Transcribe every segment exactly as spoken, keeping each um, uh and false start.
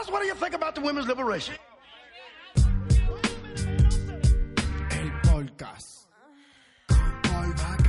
Fellas, what do you think about the women's liberation? El podcast. Paul Vaca.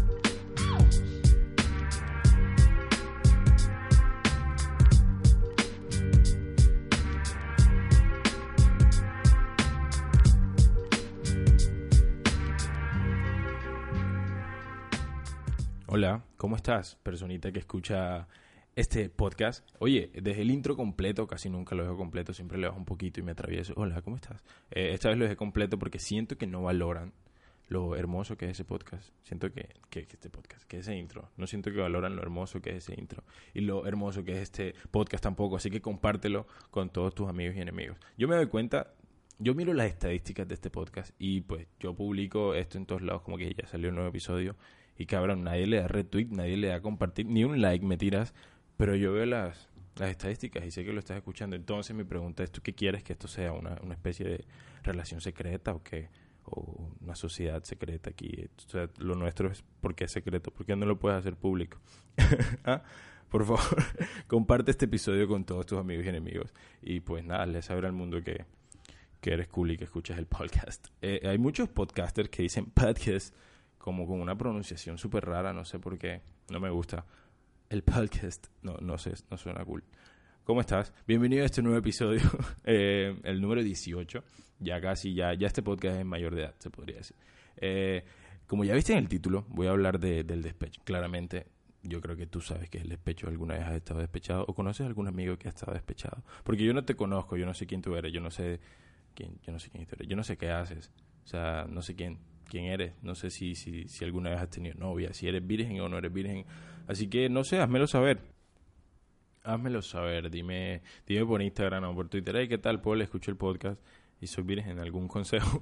Hola, ¿cómo estás, personita que escucha este podcast? Oye, desde el intro completo, casi nunca lo dejo completo, siempre le bajo un poquito y me atravieso. Hola, ¿cómo estás? Eh, esta vez lo dejé completo porque siento que no valoran lo hermoso que es ese podcast. Siento que, que, que este podcast, que ese intro. No siento que valoran lo hermoso que es ese intro. Y lo hermoso que es este podcast tampoco. Así que compártelo con todos tus amigos y enemigos. Yo me doy cuenta, yo miro las estadísticas de este podcast y pues yo publico esto en todos lados, como que ya salió un nuevo episodio. Y cabrón, nadie le da retweet, nadie le da compartir, ni un like me tiras. Pero yo veo las, las estadísticas y sé que lo estás escuchando. Entonces mi pregunta es, ¿tú qué quieres? ¿Que esto sea una, una especie de relación secreta o qué? ¿O una sociedad secreta aquí? O sea, lo nuestro es, ¿por qué es secreto? ¿Por qué no lo puedes hacer público? ¿Ah? Por favor, comparte este episodio con todos tus amigos y enemigos. Y pues nada, les saber al mundo que, que eres cool y que escuchas el podcast. Eh, hay muchos podcasters que dicen podcast como con una pronunciación súper rara, no sé por qué, no me gusta. El podcast, no, no sé, no suena cool. ¿Cómo estás? Bienvenido a este nuevo episodio, eh, el número dieciocho. Ya casi, ya, ya este podcast es mayor de edad, se podría decir. Eh, como ya viste en el título, voy a hablar de, del despecho. Claramente, yo creo que tú sabes que es el despecho. ¿Alguna vez has estado despechado? ¿O conoces a algún amigo que ha estado despechado? Porque yo no te conozco, yo no sé quién tú eres, yo no sé quién, yo no sé quién tú eres, yo no sé qué haces. O sea, no sé quién, quién eres, no sé si, si, si alguna vez has tenido novia, si eres virgen o no eres virgen. Así que, no sé, házmelo saber. Házmelo saber, dime dime por Instagram o por Twitter. Hey, ¿qué tal, Paul? Escucho el podcast y soy virgen. ¿Algún consejo?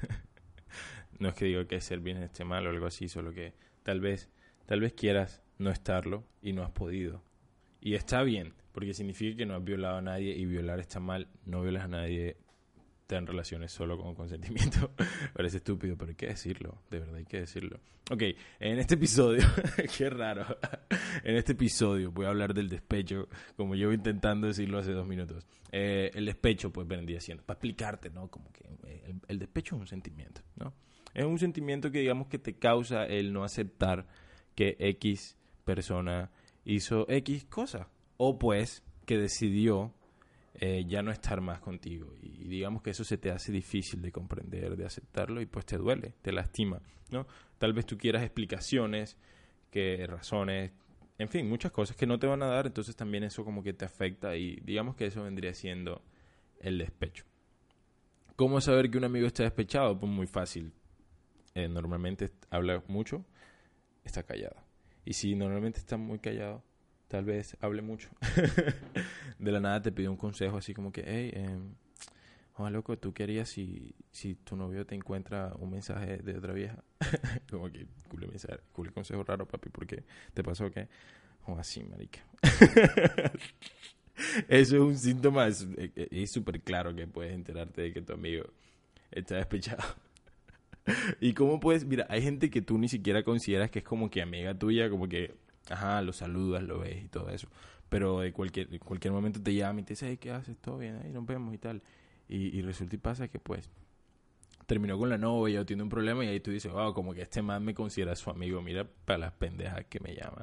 No es que digo que ser virgen esté mal o algo así, solo que tal vez, tal vez quieras no estarlo y no has podido. Y está bien, porque significa que no has violado a nadie y violar está mal. No violas a nadie, ten relaciones solo con consentimiento. Parece estúpido, pero hay que decirlo. De verdad hay que decirlo. Ok, en este episodio, qué raro. En este episodio voy a hablar del despecho, como llevo intentando decirlo hace dos minutos. Eh, el despecho, pues, vendría siendo, para explicarte, ¿no? Como que el, el despecho es un sentimiento, ¿no? Es un sentimiento que, digamos, que te causa el no aceptar que X persona hizo X cosa. O, pues, que decidió Eh, ya no estar más contigo y digamos que eso se te hace difícil de comprender, de aceptarlo y pues te duele, te lastima, ¿no? Tal vez tú quieras explicaciones, que razones, en fin, muchas cosas que no te van a dar, entonces también eso como que te afecta y digamos que eso vendría siendo el despecho. ¿Cómo saber que un amigo está despechado? Pues muy fácil. Eh, normalmente habla mucho, está callado. Y si normalmente está muy callado, tal vez hable mucho. De la nada te pide un consejo así como que, hey, eh, oh, loco, ¿tú qué harías si, si tu novio te encuentra un mensaje de otra vieja? Como que, cool mensaje, cool consejo raro, papi, ¿por qué? ¿Te pasó qué? O oh, así, marica. Eso es un síntoma, es súper claro que puedes enterarte de que tu amigo está despechado. ¿Y cómo puedes? Mira, hay gente que tú ni siquiera consideras que es como que amiga tuya, como que ajá, lo saludas, lo ves y todo eso. Pero de cualquier, en cualquier momento te llama y te dice, hey, ¿qué haces? ¿Todo bien? Ahí nos vemos y tal. Y, y resulta y pasa que, pues, terminó con la novia o tiene un problema y ahí tú dices, wow, como que este man me considera su amigo. Mira para las pendejas que me llama.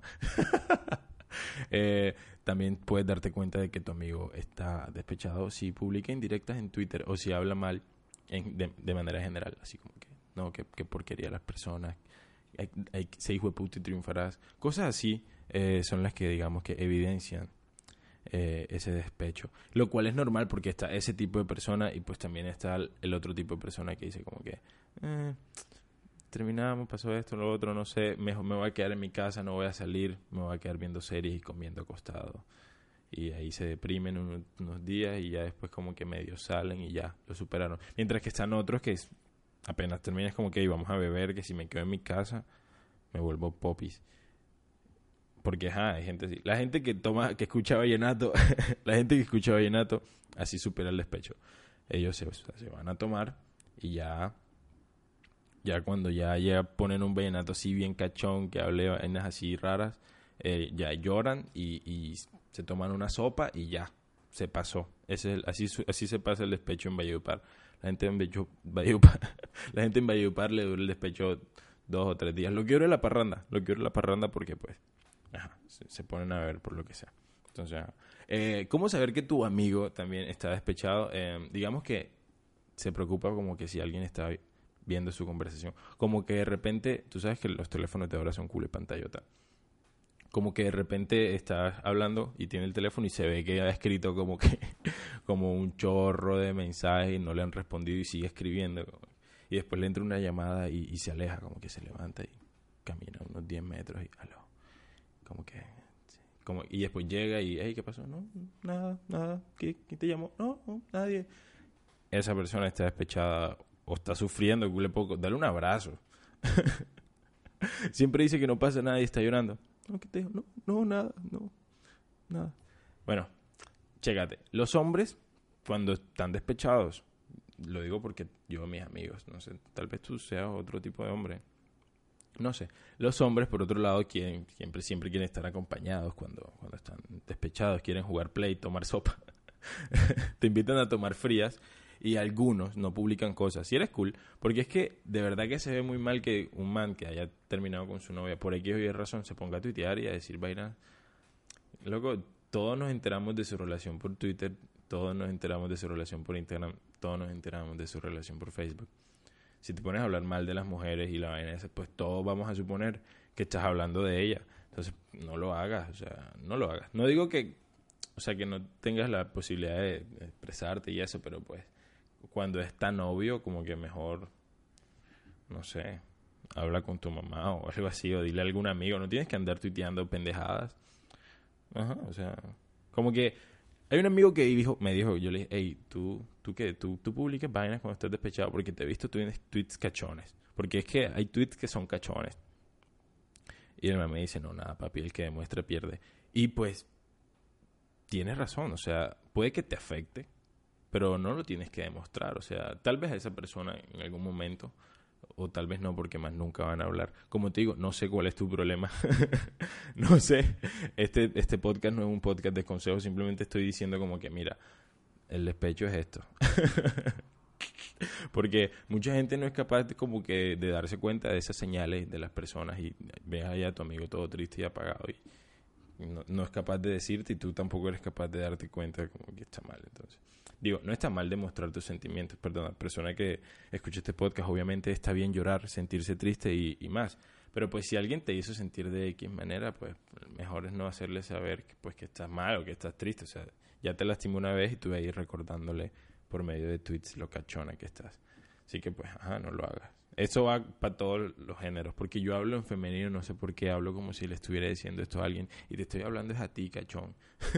eh, también puedes darte cuenta de que tu amigo está despechado si publica indirectas en Twitter o si habla mal en, de, de manera general. Así como que, no, que, que porquería las personas. Hay, hay, se hijo de puta y triunfarás. Cosas así eh, son las que, digamos, que evidencian eh, ese despecho. Lo cual es normal porque está ese tipo de persona y pues también está el, el otro tipo de persona que dice como que eh, terminamos, pasó esto, lo otro, no sé, mejor me voy a quedar en mi casa, no voy a salir, me voy a quedar viendo series y comiendo acostado. Y ahí se deprimen unos, unos días y ya después como que medio salen y ya lo superaron. Mientras que están otros que apenas terminas como que vamos a beber, que si me quedo en mi casa me vuelvo popis. Porque ajá, hay gente así. La gente que toma, que escucha vallenato, la gente que escucha vallenato, así supera el despecho. Ellos se, o sea, se van a tomar y ya, ya cuando ya, ya ponen un vallenato así bien cachón, que hable vainas así raras, eh, ya lloran y, y se toman una sopa y ya, se pasó. Ese es el- así, su- así se pasa el despecho en Valledupar. La gente en Bello- Valledupar, la gente en Valledupar le dura el despecho dos o tres días. Lo que dura la parranda, lo que dura la parranda porque pues, ajá, se, se ponen a ver por lo que sea. Entonces, ajá. Eh, ¿cómo saber que tu amigo también está despechado? Eh, digamos que se preocupa como que si alguien está viendo su conversación. Como que de repente, tú sabes que los teléfonos de ahora son culo y pantallota. Como que de repente estás hablando y tiene el teléfono y se ve que ha escrito como que como un chorro de mensajes y no le han respondido y sigue escribiendo. Y después le entra una llamada y, y se aleja, como que se levanta y camina unos diez metros y aló. Como que... sí, como, y después llega y, hey, ¿qué pasó? No, nada, nada. ¿Qué, ¿Quién te llamó? No, no, nadie. Esa persona está despechada o está sufriendo, le puedo darle un abrazo. Siempre dice que no pasa nada y está llorando. No, ¿qué te dijo? No, no, nada, no, nada. Bueno, chécate. Los hombres, cuando están despechados, lo digo porque yo, mis amigos, no sé, tal vez tú seas otro tipo de hombre. No sé. Los hombres, por otro lado, quieren, siempre, siempre quieren estar acompañados cuando, cuando están despechados, quieren jugar play, tomar sopa. Te invitan a tomar frías y algunos no publican cosas. Y eres cool, porque es que de verdad que se ve muy mal que un man que haya terminado con su novia por X o Y razón se ponga a tuitear y a decir vainas. Loco, todos nos enteramos de su relación por Twitter, todos nos enteramos de su relación por Instagram, todos nos enteramos de su relación por Facebook. Si te pones a hablar mal de las mujeres y la vaina esa, pues todos vamos a suponer que estás hablando de ella. Entonces, no lo hagas, o sea, no lo hagas. No digo que, o sea, que no tengas la posibilidad de expresarte y eso, pero pues, cuando es tan obvio, como que mejor, no sé, habla con tu mamá o algo así, o dile a algún amigo. No tienes que andar tuiteando pendejadas. Ajá, o sea, como que hay un amigo que dijo, me dijo, yo le dije, hey, ¿tú, tú qué? ¿Tú, tú publicas vainas cuando estás despechado? Porque te he visto, tú tienes tweets cachones. Porque es que hay tweets que son cachones. Y el me dice, no, nada, papi, el que demuestra pierde. Y pues, tienes razón, o sea, puede que te afecte, pero no lo tienes que demostrar. O sea, tal vez a esa persona en algún momento, o tal vez no, porque más nunca van a hablar. Como te digo, no sé cuál es tu problema. No sé. Este, este podcast no es un podcast de consejos, simplemente estoy diciendo como que, mira, el despecho es esto. Porque mucha gente no es capaz de, como que de darse cuenta de esas señales de las personas y ves allá a tu amigo todo triste y apagado y no, no es capaz de decirte y tú tampoco eres capaz de darte cuenta como que está mal. Entonces, digo, no está mal demostrar tus sentimientos, perdona, persona que escucha este podcast, obviamente está bien llorar, sentirse triste y, y más, pero pues si alguien te hizo sentir de X manera, pues mejor es no hacerle saber que, pues, que estás mal o que estás triste. O sea, ya te lastimó una vez y tú vas a ir recordándole por medio de tweets lo cachona que estás. Así que pues, ajá, no lo hagas. Eso va para todos los géneros, porque yo hablo en femenino, no sé por qué hablo como si le estuviera diciendo esto a alguien, y te estoy hablando es a ti, cachón.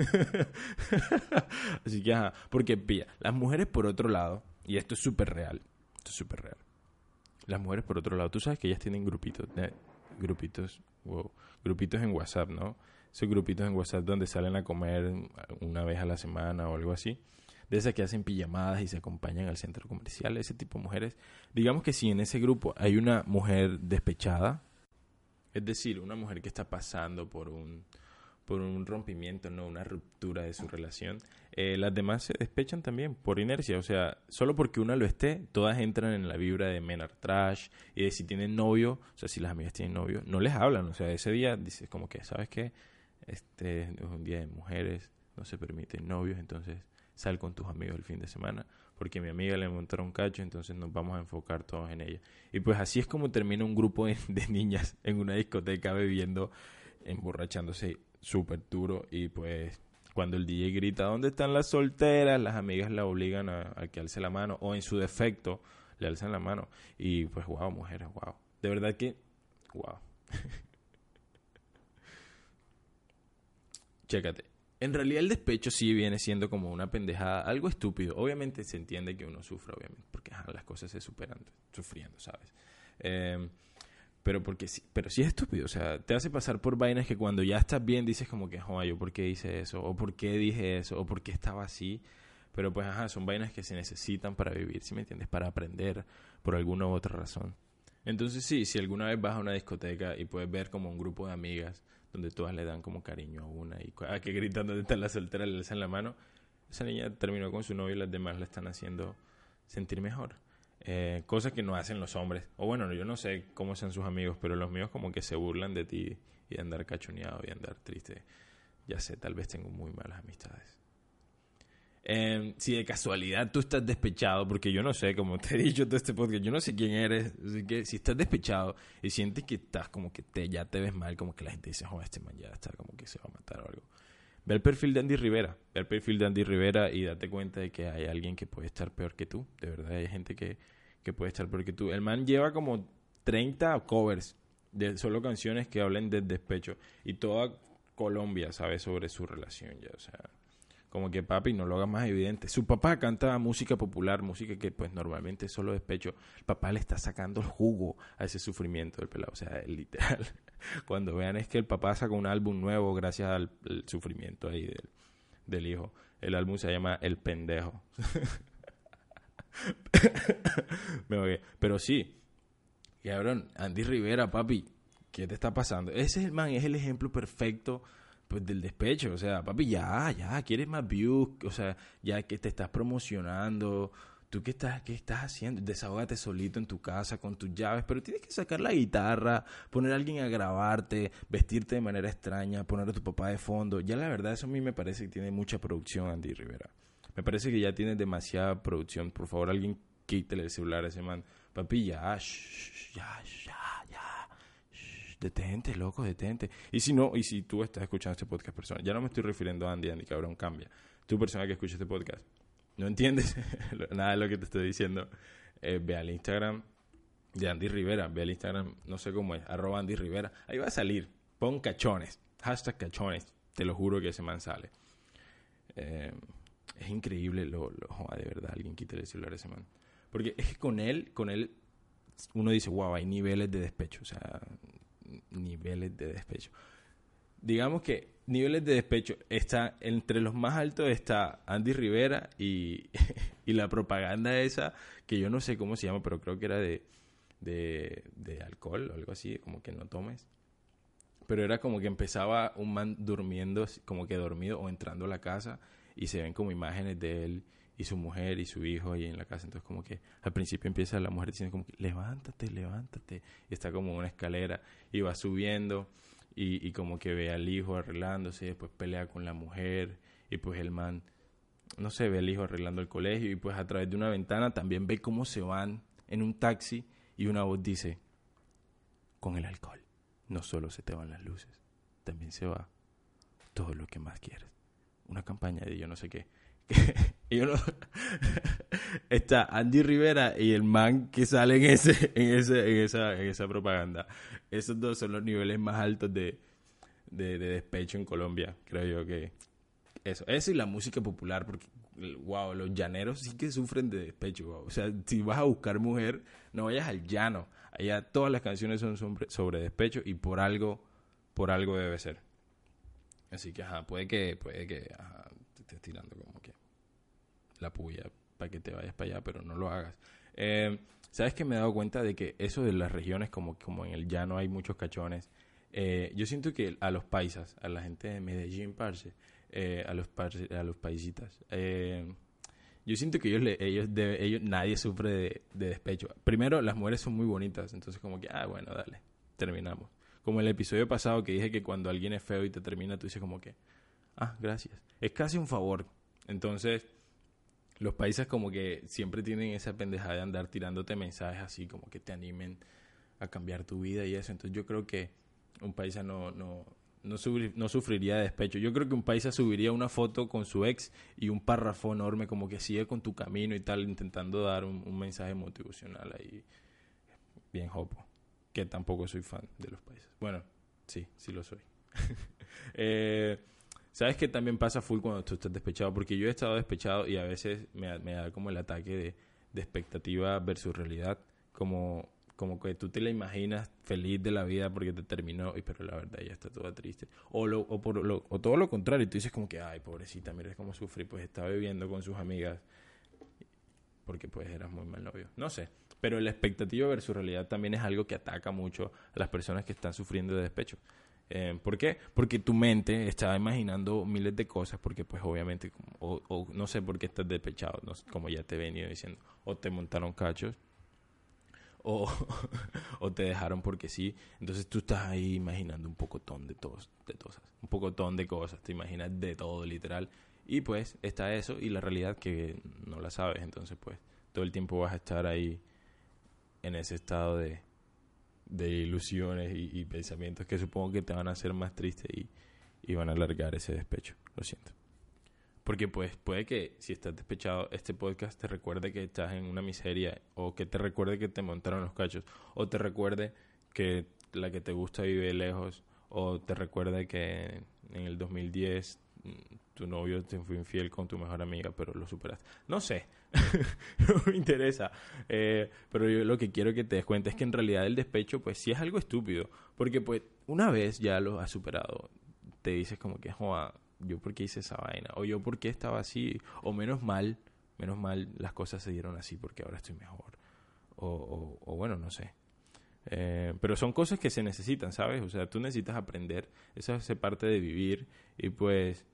Así que, ajá, porque pilla, las mujeres por otro lado, y esto es súper real, esto es súper real, las mujeres por otro lado, tú sabes que ellas tienen grupitos, de, grupitos, wow, grupitos en WhatsApp, ¿no? Esos grupitos en WhatsApp donde salen a comer una vez a la semana o algo así. De esas que hacen pijamadas y se acompañan al centro comercial, ese tipo de mujeres. Digamos que si en ese grupo hay una mujer despechada, es decir, una mujer que está pasando por un por un rompimiento, no una ruptura de su relación, eh, las demás se despechan también por inercia. O sea, solo porque una lo esté, todas entran en la vibra de men are trash y de si tienen novio, o sea, si las amigas tienen novio, no les hablan. O sea, ese día dices como que, ¿sabes qué? Este es un día de mujeres, no se permiten novios, entonces sal con tus amigos el fin de semana, porque mi amiga le montaron un cacho, entonces nos vamos a enfocar todos en ella. Y pues así es como termina un grupo de, de niñas en una discoteca bebiendo, emborrachándose súper duro, y pues cuando el D J grita ¿dónde están las solteras?, las amigas la obligan a, a que alce la mano, o en su defecto le alzan la mano, y pues wow, mujeres, wow, de verdad que wow. Chécate. En realidad el despecho sí viene siendo como una pendejada, algo estúpido. Obviamente se entiende que uno sufra, obviamente, porque ajá, las cosas se superan sufriendo, ¿sabes? Eh, pero porque sí, pero sí es estúpido, o sea, te hace pasar por vainas que cuando ya estás bien dices como que, joder, ¿yo por qué hice eso? O ¿por qué dije eso? O ¿por qué estaba así? Pero pues ajá, son vainas que se necesitan para vivir, ¿sí me entiendes? Para aprender por alguna u otra razón. Entonces sí, si alguna vez vas a una discoteca y puedes ver como un grupo de amigas donde todas le dan como cariño a una y a que gritan donde está la soltera le alzan la mano, esa niña terminó con su novio y las demás la están haciendo sentir mejor. Eh, cosas que no hacen los hombres. O bueno, yo no sé cómo sean sus amigos, pero los míos como que se burlan de ti y de andar cachoneado y de andar triste. Ya sé, tal vez tengo muy malas amistades. Eh, si de casualidad tú estás despechado, porque yo no sé, como te he dicho todo este podcast, yo no sé quién eres, así que si estás despechado y sientes que estás como que te, ya te ves mal, como que la gente dice, oh, este man ya está como que se va a matar o algo. Ve el perfil de Andy Rivera, ve el perfil de Andy Rivera y date cuenta de que hay alguien que puede estar peor que tú. De verdad, hay gente que, que puede estar peor que tú. El man lleva como treinta covers de solo canciones que hablen del despecho. Y toda Colombia sabe sobre su relación ya, o sea, como que papi, no lo hagas más evidente. Su papá canta música popular, música que pues normalmente es solo despecho. El papá le está sacando el jugo a ese sufrimiento del pelado, o sea, literal. Cuando vean es que el papá saca un álbum nuevo gracias al, al sufrimiento ahí del, del hijo. El álbum se llama El Pendejo. Me oye. Pero sí, cabrón, Andy Rivera, papi, ¿qué te está pasando? Ese es el man, es el ejemplo perfecto pues del despecho. O sea, papi, ya, ya, quieres más views, o sea, ya que te estás promocionando. ¿Tú qué estás, qué estás haciendo? Desahógate solito en tu casa con tus llaves, pero tienes que sacar la guitarra, poner a alguien a grabarte, vestirte de manera extraña, poner a tu papá de fondo. Ya la verdad, eso a mí me parece que tiene mucha producción, Andy Rivera. Me parece que ya tiene demasiada producción. Por favor, alguien quítele el celular a ese man. Papi, ya, shh, ya, ya, ya. Shh, detente, loco, detente. Y si no, y si tú estás escuchando este podcast, persona, ya no me estoy refiriendo a Andy, Andy, cabrón, cambia. Tú, persona que escucha este podcast, no entiendes nada de lo que te estoy diciendo, eh, ve al Instagram de Andy Rivera, ve al Instagram, no sé cómo es, arroba Andy Rivera, ahí va a salir, pon cachones, hashtag cachones, te lo juro que ese man sale. Eh, es increíble, lo, lo oh, de verdad, alguien quítale el celular a ese man. Porque es que con él, con él, uno dice, wow, hay niveles de despecho, o sea, niveles de despecho. Digamos que niveles de despecho, está entre los más altos está Andy Rivera y, y la propaganda esa, que yo no sé cómo se llama, pero creo que era de, de, de alcohol o algo así, como que no tomes. Pero era como que empezaba un man durmiendo, como que dormido o entrando a la casa y se ven como imágenes de él y su mujer y su hijo ahí en la casa. Entonces como que al principio empieza la mujer diciendo como que levántate, levántate. Y está como una escalera y va subiendo. Y, y como que ve al hijo arreglándose, después pelea con la mujer, y pues el man, no sé, ve al hijo arreglando el colegio, y pues a través de una ventana también ve cómo se van en un taxi, y una voz dice, con el alcohol, no solo se te van las luces, también se va todo lo que más quieres. Una campaña de yo no sé qué. Y uno está Andy Rivera y el man que sale en ese en ese en esa en esa propaganda. Esos dos son los niveles más altos de, de, de despecho en Colombia, creo yo que eso. Eso y la música popular, porque wow, los llaneros sí que sufren de despecho, wow. O sea, si vas a buscar mujer, no vayas al llano. Allá todas las canciones son sobre, sobre despecho y por algo por algo debe ser. Así que ajá, puede que puede que ajá, te estés tirando como que la puya para que te vayas para allá, pero no lo hagas. Eh, ¿Sabes que me he dado cuenta de que eso de las regiones, como, como en el llano hay muchos cachones? Eh, yo siento que a los paisas, a la gente de Medellín, parce, eh, a los parce, a los paisitas, eh, yo siento que ellos, le, ellos, de, ellos nadie sufre de, de despecho. Primero, las mujeres son muy bonitas, entonces como que, ah, bueno, dale, terminamos. Como el episodio pasado que dije que cuando alguien es feo y te termina, tú dices como que, ah, gracias. Es casi un favor. Entonces, los paisas como que siempre tienen esa pendejada de andar tirándote mensajes así como que te animen a cambiar tu vida y eso. Entonces yo creo que un paisa no, no, no, sufrir, no sufriría de despecho. Yo creo que un paisa subiría una foto con su ex y un párrafo enorme como que sigue con tu camino y tal, intentando dar un, un mensaje motivacional ahí bien jopo. Que tampoco soy fan de los paisas. Bueno, sí, sí lo soy. eh... ¿Sabes qué también pasa full cuando tú estás despechado? Porque yo he estado despechado y a veces me, me da como el ataque de, de expectativa versus realidad. Como, como que tú te la imaginas feliz de la vida porque te terminó, y pero la verdad ella está toda triste. O, lo, o, por lo, o todo lo contrario, tú dices como que, ay, pobrecita, mira cómo sufrí, pues estaba viviendo con sus amigas porque pues eras muy mal novio. No sé, pero la expectativa versus realidad también es algo que ataca mucho a las personas que están sufriendo de despecho. Eh, ¿Por qué? Porque tu mente está imaginando miles de cosas, porque pues obviamente, o, o no sé por qué estás despechado, no sé, como ya te he venido diciendo, o te montaron cachos, o, o te dejaron porque sí. Entonces tú estás ahí imaginando un pocotón de, tos, de cosas, un pocotón de cosas, te imaginas de todo literal. Y pues está eso y la realidad que no la sabes, entonces pues todo el tiempo vas a estar ahí en ese estado de, de ilusiones y, y pensamientos que supongo que te van a hacer más triste y, y van a alargar ese despecho, lo siento. Porque pues puede que si estás despechado, este podcast te recuerde que estás en una miseria, o que te recuerde que te montaron los cachos, o te recuerde que la que te gusta vive lejos, o te recuerde que en el dos mil diez tu novio te fue infiel con tu mejor amiga, pero lo superaste. No sé, no me interesa. Eh, pero yo lo que quiero que te des cuenta es que en realidad el despecho pues sí es algo estúpido, porque pues una vez ya lo has superado, te dices como que, joa, yo por qué hice esa vaina, o yo por qué estaba así, o menos mal, menos mal las cosas se dieron así porque ahora estoy mejor, o, o, o bueno, no sé. Eh, pero son cosas que se necesitan, ¿sabes? O sea, tú necesitas aprender, eso hace parte de vivir, y pues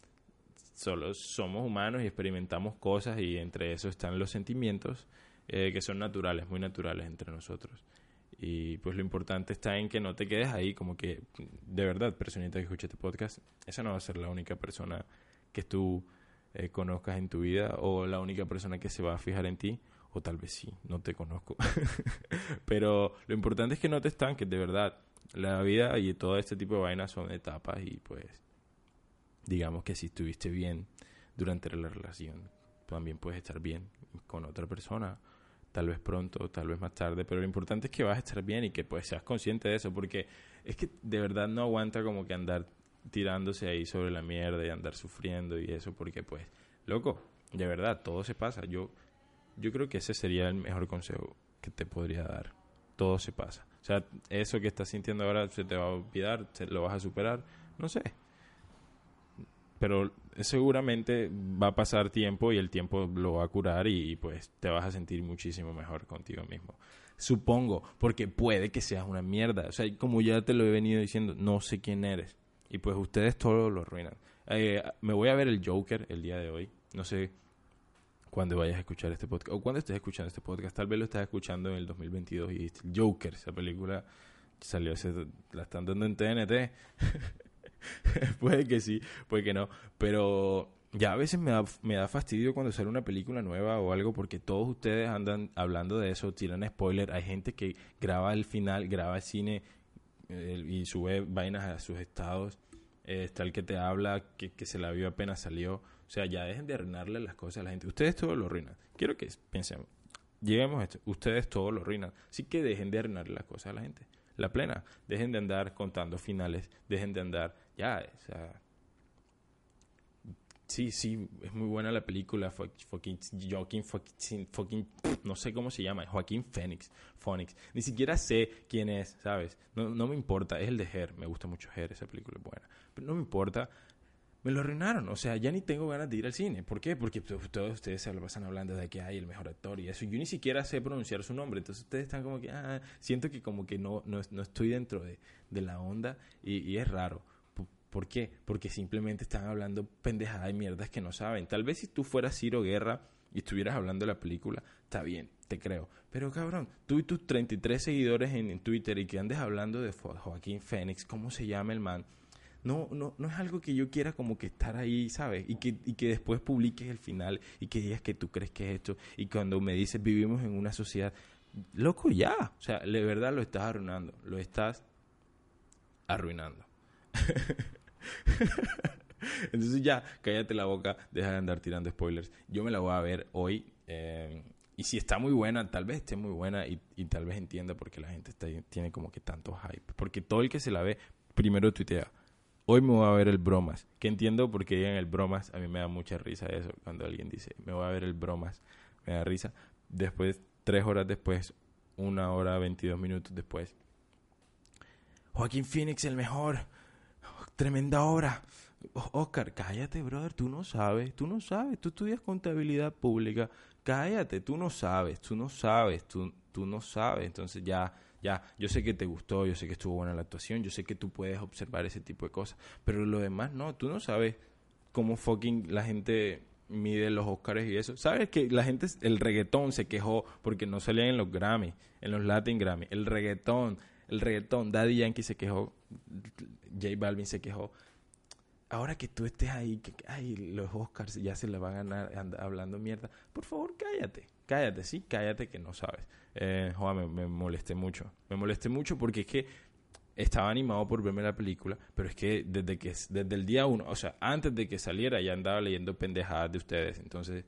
solo somos humanos y experimentamos cosas, y entre eso están los sentimientos eh, que son naturales, muy naturales entre nosotros. Y pues lo importante está en que no te quedes ahí, como que, de verdad, personita que escuche este podcast, esa no va a ser la única persona que tú eh, conozcas en tu vida, o la única persona que se va a fijar en ti, o tal vez sí, no te conozco. Pero lo importante es que no te estanques, de verdad. La vida y todo este tipo de vainas son etapas, y pues digamos que si estuviste bien durante la relación, también puedes estar bien con otra persona. Tal vez pronto, tal vez más tarde, pero lo importante es que vas a estar bien y que pues seas consciente de eso, porque es que de verdad no aguanta como que andar tirándose ahí sobre la mierda y andar sufriendo y eso, porque pues, loco, de verdad, todo se pasa. Yo, yo creo que ese sería el mejor consejo que te podría dar. Todo se pasa. O sea, eso que estás sintiendo ahora se te va a olvidar, se lo vas a superar, no sé. Pero seguramente va a pasar tiempo y el tiempo lo va a curar, y, y pues te vas a sentir muchísimo mejor contigo mismo. Supongo, porque puede que seas una mierda. O sea, como ya te lo he venido diciendo, no sé quién eres. Y pues ustedes todo lo arruinan. Eh, me voy a ver el Joker el día de hoy. No sé cuándo vayas a escuchar este podcast, o cuándo estés escuchando este podcast. Tal vez lo estás escuchando en el dos mil veintidós y el Joker, esa película salió, ese, la están dando en T N T. Puede que sí, puede que no, pero ya a veces me da, me da fastidio cuando sale una película nueva o algo, porque todos ustedes andan hablando de eso, tiran spoiler. Hay gente que graba el final, graba el cine eh, y sube vainas a sus estados. Eh, está el que te habla que, que se la vio apenas salió. O sea, ya dejen de arruinarle las cosas a la gente. Ustedes todo lo arruinan. Quiero que pensemos, lleguemos a esto, ustedes todo lo arruinan, así que dejen de arruinarle las cosas a la gente. La plena, dejen de andar contando finales, dejen de andar, ya, o sea, sí, sí, es muy buena la película, fucking, Joaquín, fucking, fucking, no sé cómo se llama, Joaquín Phoenix, Phoenix, ni siquiera sé quién es, ¿sabes? No, no me importa, es el de Her, me gusta mucho Her, esa película es buena, pero no me importa. Me lo arruinaron, o sea, ya ni tengo ganas de ir al cine. ¿Por qué? Porque pues, todos ustedes se lo pasan hablando de que hay el mejor actor y eso. Yo ni siquiera sé pronunciar su nombre, entonces ustedes están como que, ah, siento que como que no, no, no estoy dentro de, de la onda, y, y es raro. ¿Por qué? Porque simplemente están hablando pendejadas y mierdas que no saben. Tal vez si tú fueras Ciro Guerra y estuvieras hablando de la película, está bien, te creo. Pero cabrón, tú y tus treinta y tres seguidores en, en Twitter, y que andes hablando de Joaquín Phoenix, ¿cómo se llama el man? No, no, no es algo que yo quiera como que estar ahí, ¿sabes? Y que, y que después publiques el final y que digas que tú crees que es esto. Y cuando me dices, vivimos en una sociedad, loco, ya. O sea, de verdad lo estás arruinando. Lo estás arruinando. Entonces ya, cállate la boca, deja de andar tirando spoilers. Yo me la voy a ver hoy. Eh, y si está muy buena, tal vez esté muy buena, y, y tal vez entienda por qué la gente está, tiene como que tanto hype. Porque todo el que se la ve, primero tuitea, hoy me voy a ver el Bromas. Que entiendo porque digan el Bromas. A mí me da mucha risa eso. Cuando alguien dice, me voy a ver el Bromas, me da risa. Después, tres horas después, una hora, veintidós minutos después, Joaquín Phoenix, el mejor. Tremenda obra. Oscar, cállate, brother. Tú no sabes. Tú no sabes. Tú estudias contabilidad pública. Cállate. Tú no sabes. Tú no sabes. Tú, tú no sabes. Entonces ya, Ya, yo sé que te gustó, yo sé que estuvo buena la actuación, yo sé que tú puedes observar ese tipo de cosas, pero lo demás no, tú no sabes cómo fucking la gente mide los Oscars y eso. ¿Sabes que la gente, el reggaetón se quejó porque no salían en los Grammy, en los Latin Grammy? El reggaetón, el reggaetón, Daddy Yankee se quejó, J Balvin se quejó. Ahora que tú estés ahí, que ay, los Oscars ya se la van a ganar anda, hablando mierda, por favor cállate, cállate, sí, cállate que no sabes. Eh, joder, me, me molesté mucho, me molesté mucho porque es que estaba animado por verme la película, pero es que desde que desde el día uno, o sea, antes de que saliera ya andaba leyendo pendejadas de ustedes, entonces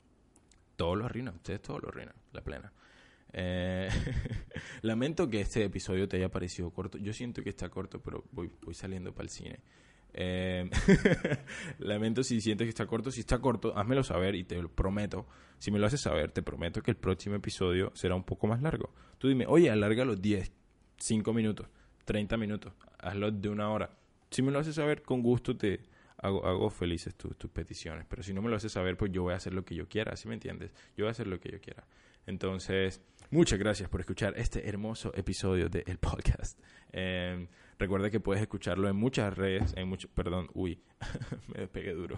todo lo arruinan, ustedes todo lo arruinan, la plena. Eh, lamento que este episodio te haya parecido corto, yo siento que está corto, pero voy, voy saliendo para el cine. Eh, lamento si sientes que está corto. Si está corto, házmelo saber y te lo prometo. Si me lo haces saber, te prometo que el próximo episodio será un poco más largo. Tú dime, oye, alarga los diez, cinco minutos, treinta minutos, hazlo de una hora. Si me lo haces saber, con gusto te hago, hago felices tu, tus peticiones. Pero si no me lo haces saber, pues yo voy a hacer lo que yo quiera, ¿sí me entiendes? Yo voy a hacer lo que yo quiera. Entonces, muchas gracias por escuchar este hermoso episodio de El Podcast. Eh, recuerda que puedes escucharlo en muchas redes, en mucho, perdón, uy, me despegué duro.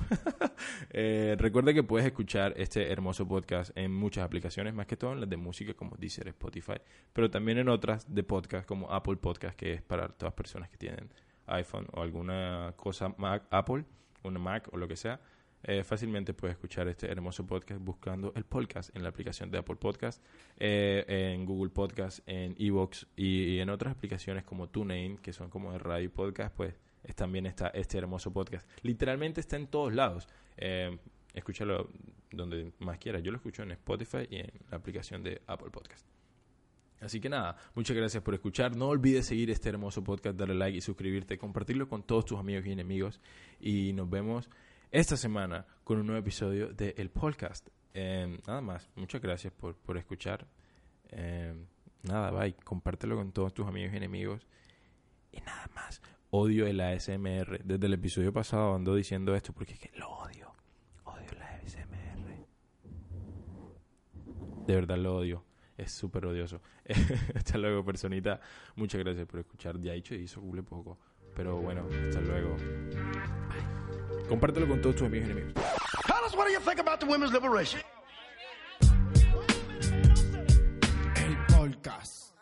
eh, recuerda que puedes escuchar este hermoso podcast en muchas aplicaciones, más que todo en las de música como Deezer, Spotify, pero también en otras de podcast como Apple Podcast, que es para todas personas que tienen iPhone o alguna cosa Mac, Apple, una Mac o lo que sea. Eh, fácilmente puedes escuchar este hermoso podcast buscando el podcast en la aplicación de Apple Podcast, eh, en Google Podcast, en iVoox y, y en otras aplicaciones como TuneIn, que son como de radio y podcast, pues es, también está este hermoso podcast. Literalmente está en todos lados. Eh, escúchalo donde más quieras. Yo lo escucho en Spotify y en la aplicación de Apple Podcast. Así que nada, muchas gracias por escuchar. No olvides seguir este hermoso podcast, darle like y suscribirte, compartirlo con todos tus amigos y enemigos. Y nos vemos esta semana con un nuevo episodio de El Podcast. Eh, nada más, muchas gracias por, por escuchar. Eh, nada, bye. Compártelo con todos tus amigos y enemigos. Y nada más. Odio el A S M R. Desde el episodio pasado ando diciendo esto porque es que lo odio. Odio el A S M R. De verdad lo odio. Es súper odioso. Hasta luego, personita. Muchas gracias por escuchar. Ya he dicho y hizo cule poco. Pero bueno, hasta luego. Bye. Compártelo con todos tus amigos y enemigos. Tell us what do you think about the women's liberation? El Podcast.